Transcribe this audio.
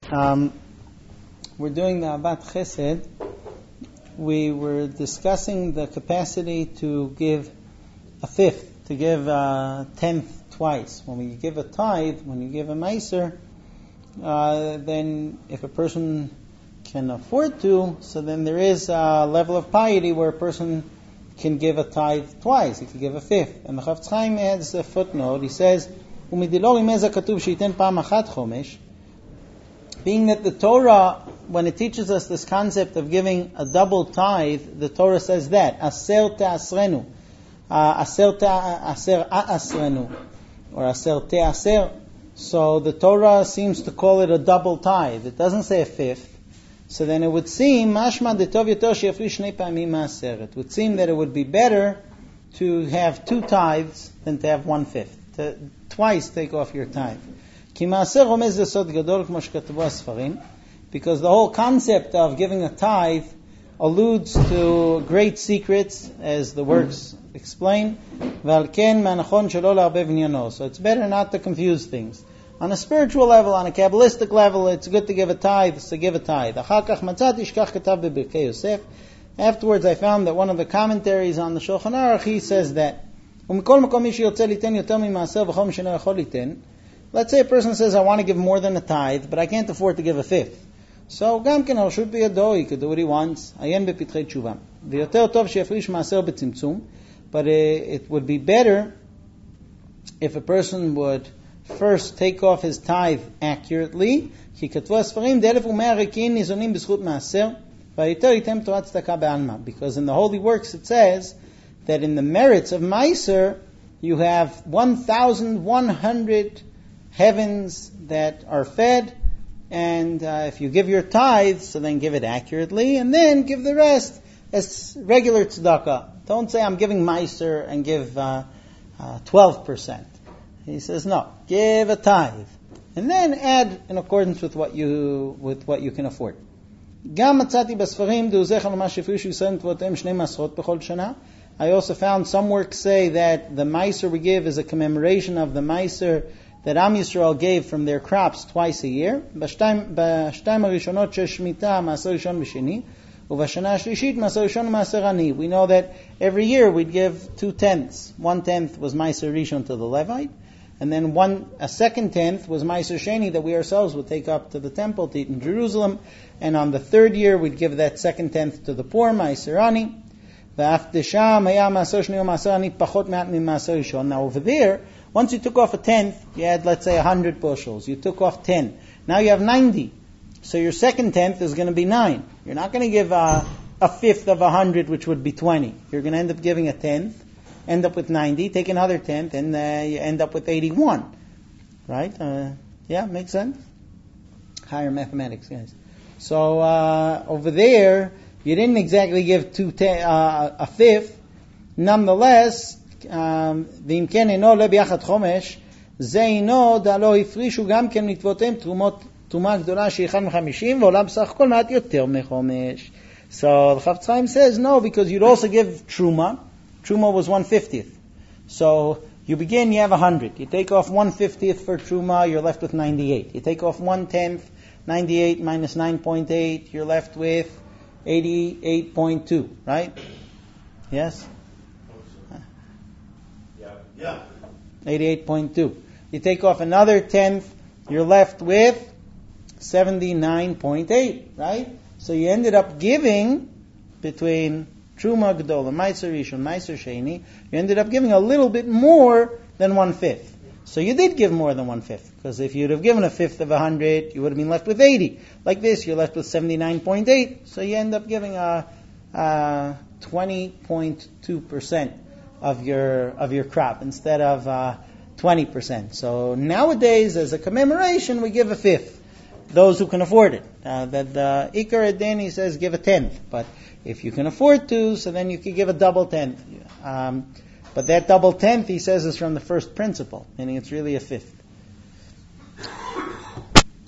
Um, we're doing the Ahavat Chesed. We were discussing the capacity to give a fifth, to give a tenth twice. When we give a tithe, when you give a meiser, then if a person can afford to, so then there is a level of piety where a person can give a tithe twice. He can give a fifth. And the Chafetz Chaim adds a footnote. He says, being that the Torah, when it teaches us this concept of giving a double tithe, the Torah says that, aser te'asrenu, aser asrenu, or aser te'aser. So the Torah seems to call it a double tithe. It doesn't say a fifth. So then it would seem, mashma detov yoter sheyafri shnei pa'amim ma'aser. It would seem that it would be better to have two tithes than to have one fifth. To twice take off your tithe. Because the whole concept of giving a tithe alludes to great secrets, as the works explain. So it's better not to confuse things. On a spiritual level, on a Kabbalistic level, it's good to give a tithe, so give a tithe. Afterwards, I found that one of the commentaries on the Shulchan Aruch, he says that, let's say a person says, I want to give more than a tithe, but I can't afford to give a fifth. So, Gamken should be a do, he could do what he wants. But it would be better if a person would first take off his tithe accurately. Because in the Holy Works it says that in the merits of Meiser, you have 1,100 heavens that are fed, and if you give your tithes, so then give it accurately, and then give the rest as regular tzedakah. Don't say I'm giving meiser and give 12%. He says no, give a tithe, and then add in accordance with what you can afford. I also found some works say that the meiser we give is a commemoration of the meiser that Am Yisrael gave from their crops twice a year. We know that every year we'd give 2/10. 1/10 was Meiser Rishon to the Levite, and then a second tenth was Meiser Sheni that we ourselves would take up to the temple to eat in Jerusalem, and on the third year we'd give that second tenth to the poor, Meiser Ani. Now over there, once you took off a tenth, you had, let's say, 100 bushels. You took off 10. Now you have 90. So your second tenth is going to be 9. You're not going to give a fifth of 100, which would be 20. You're going to end up giving a tenth, end up with 90, take another tenth, and you end up with 81. Right? Yeah, makes sense? Higher mathematics, guys. So over there, you didn't exactly give a fifth. Nonetheless, ואם כן אינו עולה ביחד חומש, זה אינו דלא הפרישו גם כן מצוותיהם תרומה גדולה שהיא 1/50 ועולה בסך הכל מעט יותר מחומש. So the Chafetz Chaim says no, because you'd also give truma. Truma was 1/50. So you begin, you have 100. You take off 1/50 for truma, you're left with 98. You take off 1/10, 98 minus 9.8, you're left with 88.2, right? Yes? Yeah. 88.2. You take off another tenth, you're left with 79.8, right? So you ended up giving, between Truma Gedola, Meiser Rishon, Meiser Sheni, you ended up giving a little bit more than 1/5. So you did give more than 1/5, because if you'd have given a fifth of 100, you would have been left with 80. Like this, you're left with 79.8. So you end up giving a 20.2% of your crop instead of 20%. So nowadays, as a commemoration, we give a fifth. Those who can afford it. That the Ikar Adeni says give a tenth, but if you can afford to, so then you can give a double tenth. But that double tenth, he says, is from the first principle, meaning it's really a fifth.